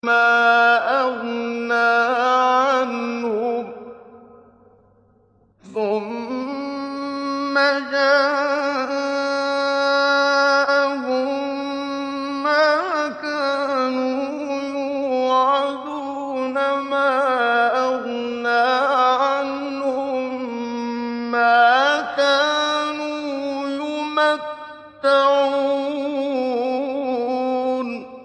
مَا أَغْنَىٰ عَنْهُم ثُمَّ جَاءَهُم مَّا كَانُوا يُوعَدُونَ مَا أَغْنَىٰ عَنْهُم مَّا كَانُوا يُمَتَّعُونَ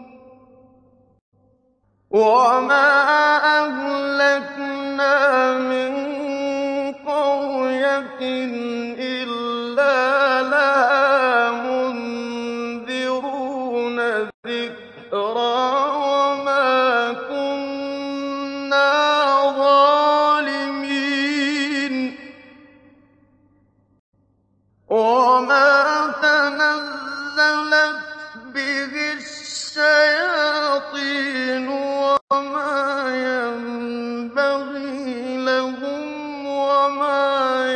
وَمَا أَهْلَكْنَا مِن قَرْيَةٍ إِلَّا لَهَا مُنذِرُونَ ذِكْرَىٰ وَمَا كُنَّا ظَالِمِينَ وَمَا تَنَزَّلَتْ بِهِ الشَّيَاطِينُ وَمَا يَنبَغِي لَهُمْ وَمَا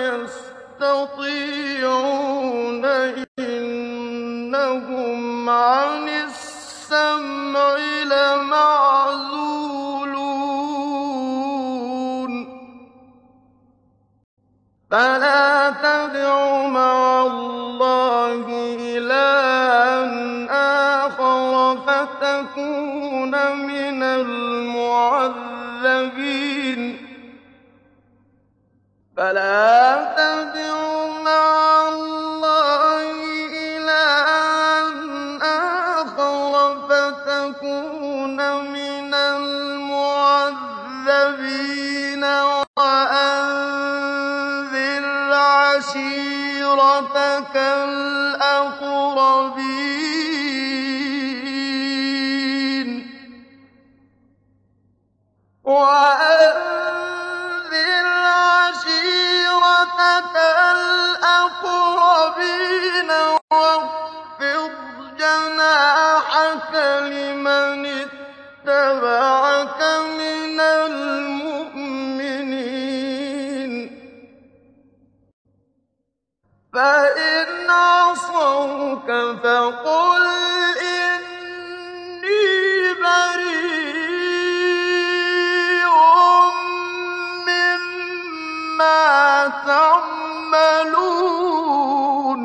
يَسْتَطِيعُونَ إِنَّهُمْ عَنِ السَّمْعِ لَمَعْزُولُونَ فَلَا تَدْعُ مَعَ اللَّهِ إِلَٰهًا آخَرَ فَتَكُونَ مِنَ الْمُعَذَّبِينَ وَأَنذِرْ عَشِيرَتَكَ الْأَقْرَبِينَ وَاخْفِضْ جَنَاحَكَ لِمَنِ اتَّبَعَكَ مِنَ الْمُؤْمِنِينَ فَإِنْ عَصَوْكَ فَقُلْ إِنِّي بَرِيءٌ مِّمَّا تَعْمَلُونَ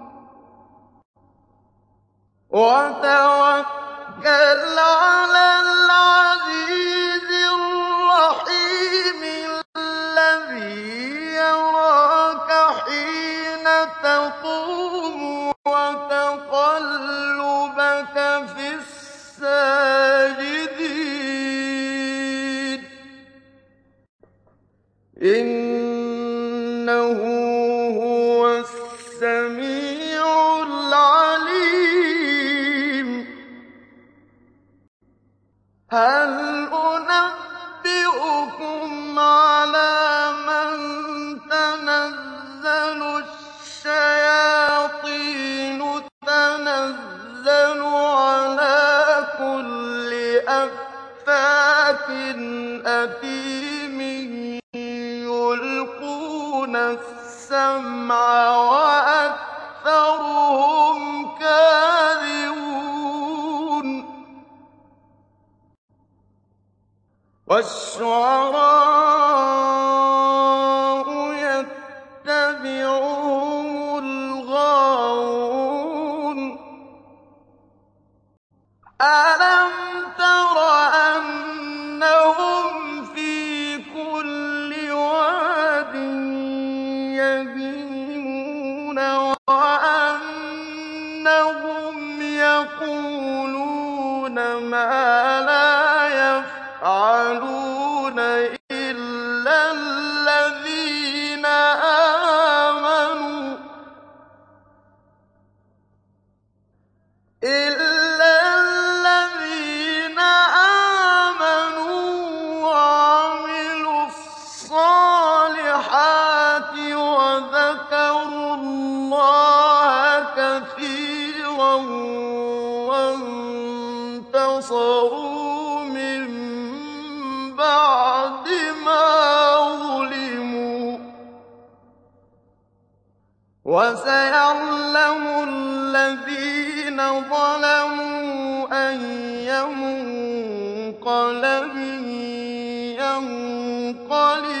وَتَوَكَّلْ عَلَى الْعَزِيزِ الرَّحِيمِ الَّذِي يَرَاكَ حِينَ تَقُومُ وَتَقَلُّبَكَ فِي السَّاجِدِينَ إِنَّهُ هُوَ السَّمِيعُ الْعَلِيمُ هَلْ أُنَبِّئُكُمْ عَلَىٰ مَن تَنَزَّلُ الشَّيَاطِينُ تَنَزَّلُ عَلَىٰ كُلِّ أَفَّاكٍ أَثِيمٍ يُلْقُونَ السَّمْعَ وَأَكْثَرُهُمْ كَاذِبُونَ وَالشُّعَرَاءُ يَتَّبِعُهُمُ الْغَاوُونَ أَلَمْ تَرَ أَنَّهُمْ فِي كُلِّ وَادٍ يَهِيمُونَ وَأَنَّهُمْ يَقُولُونَ مَا لَا يَفْعَلُونَ إِلَّا الَّذِينَ آمَنُوا وَعَمِلُوا الصَّالِحَاتِ وَذَكَرُوا اللَّهَ كَثِيرًا وَانتَصَرُوا مِن بَعْدِ مَا ظُلِمُوا وَسَيَعْلَمُ الَّذِينَ ظَلَمُوا أَيَّ مُنقَلَبٍ مُنقَلَبٍ يَنقَلِبُ